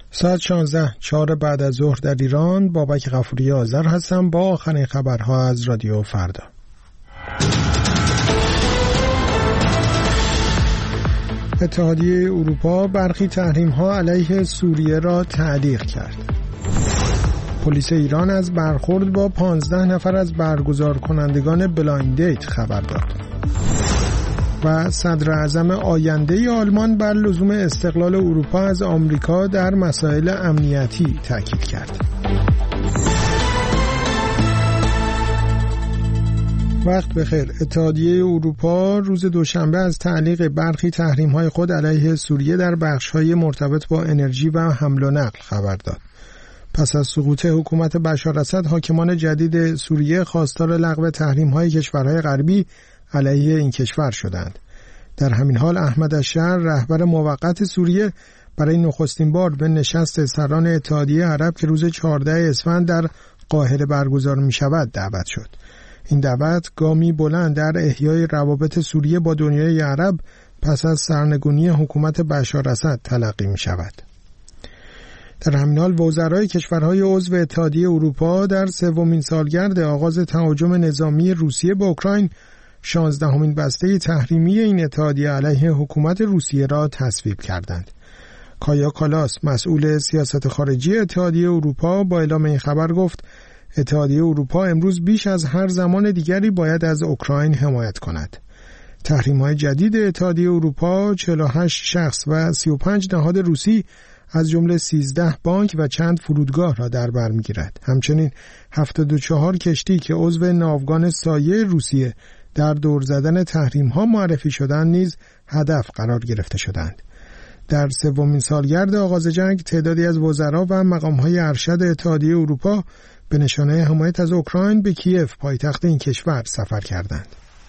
ساعت 16:04 بعد از ظهر در ایران. بابک غفوری آذر هستم با آخرین خبرها از رادیو فردا. اتحادیه اروپا برخی تحریم‌ها علیه سوریه را تعلیق کرد. پلیس ایران از برخورد با 15 نفر از برگزار کنندگان بلایند دیت خبر داد. و صدر اعظم آینده آلمان بر لزوم استقلال اروپا از آمریکا در مسائل امنیتی تاکید کرد. وقت بخیر. اتحادیه اروپا روز دوشنبه از تعلیق برخی تحریم‌های خود علیه سوریه در بخش‌های مرتبط با انرژی و حمل و نقل خبر داد. پس از سقوط حکومت بشار اسد، حاکمان جدید سوریه خواستار لغو تحریم‌های کشورهای غربی علیه این کشور شدند. در همین حال احمد الشهر، رهبر موقت سوریه، برای نخستین بار به نشست سران اتحادیه عرب که روز 14 اسفند در قاهره برگزار می شود دعوت شد. این دعوت گامی بلند در احیای روابط سوریه با دنیای عرب پس از سرنگونی حکومت بشار اسد تلقی می شود. در همین حال وزرای کشورهای عضو اتحادیه اروپا در سومین سالگرد آغاز تهاجم نظامی روسیه به اوکراین 16مین بسته تحریمی این اتحادیه علیه حکومت روسیه را تصویب کردند. کایا کالاس، مسئول سیاست خارجی اتحادیه اروپا، با اعلام این خبر گفت اتحادیه اروپا امروز بیش از هر زمان دیگری باید از اوکراین حمایت کند. تحریم‌های جدید اتحادیه اروپا 48 شخص و 35 نهاد روسی از جمله 13 بانک و چند فرودگاه را در بر می‌گیرد. همچنین 74 کشتی که عضو ناوگان سایه روسیه در دور زدن تحریم‌ها معرفی شدند نیز هدف قرار گرفته شدند. در سومین سالگرد آغاز جنگ تعدادی از وزرا و مقام‌های ارشد اتحادیه اروپا به نشانه حمایت از اوکراین به کیف، پایتخت این کشور، سفر کردند.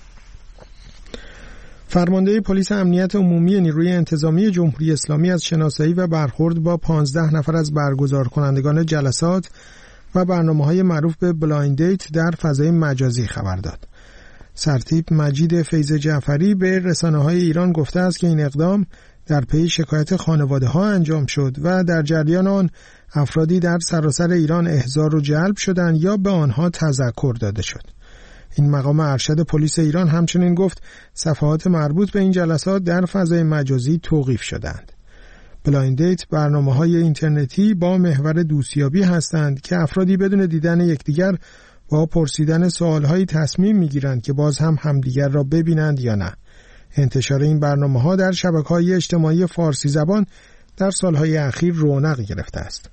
فرمانده پلیس امنیت عمومی نیروی انتظامی جمهوری اسلامی از شناسایی و برخورد با 15 نفر از برگزار کنندگان جلسات و برنامه‌های معروف به بلایند دیت در فضای مجازی خبر داد. سرتیپ مجید فیض جعفری به رسانه‌های ایران گفته است که این اقدام در پی شکایت خانواده‌ها انجام شد و در جریان آن افرادی در سراسر ایران احضار و جلب شدند یا به آنها تذکر داده شد. این مقام ارشد پلیس ایران همچنین گفت صفحات مربوط به این جلسات در فضای مجازی توقیف شدند. بلایند دیت برنامه‌های اینترنتی با محور دوستیابی هستند که افرادی بدون دیدن یکدیگر با پرسیدن سوال‌هایی تصمیم می‌گیرند که باز هم همدیگر را ببینند یا نه. انتشار این برنامه‌ها در شبکه‌های اجتماعی فارسی زبان در سال‌های اخیر رونق گرفته است.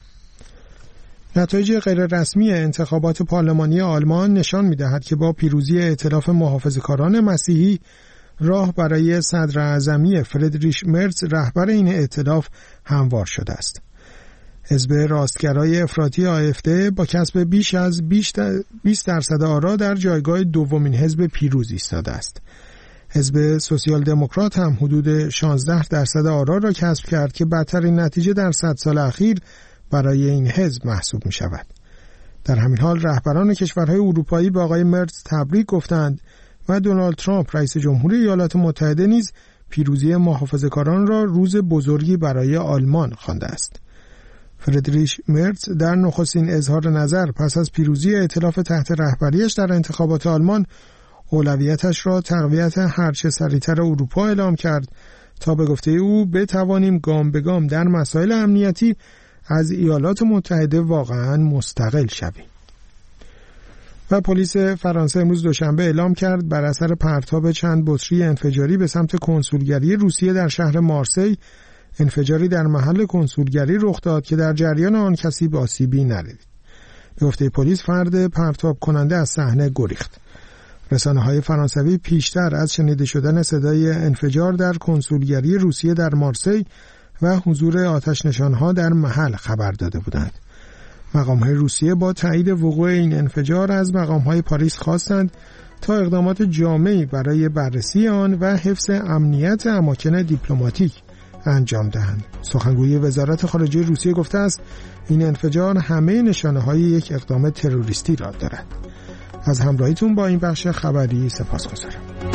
نتایج غیررسمی انتخابات پارلمانی آلمان نشان می‌دهد که با پیروزی ائتلاف محافظه‌کاران مسیحی، راه برای صدر اعظمی فردریش مرز، رهبر این ائتلاف، هموار شده است. حزب راستگرای افراطی AfD با کسب بیش از 20% آرا در جایگاه دومین حزب پیروز ایستاده است. حزب سوسیال دموکرات هم حدود 16% آرا را کسب کرد که بدترین نتیجه در 100 سال اخیر برای این حزب محسوب می شود. در همین حال رهبران کشورهای اروپایی به آقای مرز تبریک گفتند و دونالد ترامپ رئیس جمهور ایالات متحده نیز پیروزی محافظه‌کاران را روز بزرگی برای آلمان خوانده است. فردریش مرز در نخستین اظهار نظر پس از پیروزی ائتلاف تحت رهبریش در انتخابات آلمان اولویتش را تقویت هرچه سریعتر اروپا اعلام کرد تا به گفته او بتوانیم گام به گام در مسائل امنیتی از ایالات متحده واقعاً مستقل شویم. و پلیس فرانسه امروز دوشنبه اعلام کرد بر اثر پرتاب چند بطری انفجاری به سمت کنسولگری روسیه در شهر مارسی، انفجاری در محل کنسولگری رخ داد که در جریان آن کسی به آسیبی نرسید. به گفته پلیس فرد پرتاب کننده از صحنه گریخت. رسانه‌های فرانسوی پیشتر از شنیده شدن صدای انفجار در کنسولگری روسیه در مارسی و حضور آتش نشان‌ها در محل خبر داده بودند. مقام‌های روسیه با تایید وقوع این انفجار از مقام‌های پاریس خواستند تا اقدامات جامعی برای بررسی آن و حفظ امنیت اماکن دیپلماتیک انجام دهند. سخنگوی وزارت خارجه روسیه گفته است این انفجار همه نشانه‌های یک اقدام تروریستی را دارد. از همراهیتون با این بخش خبری سپاسگزارم.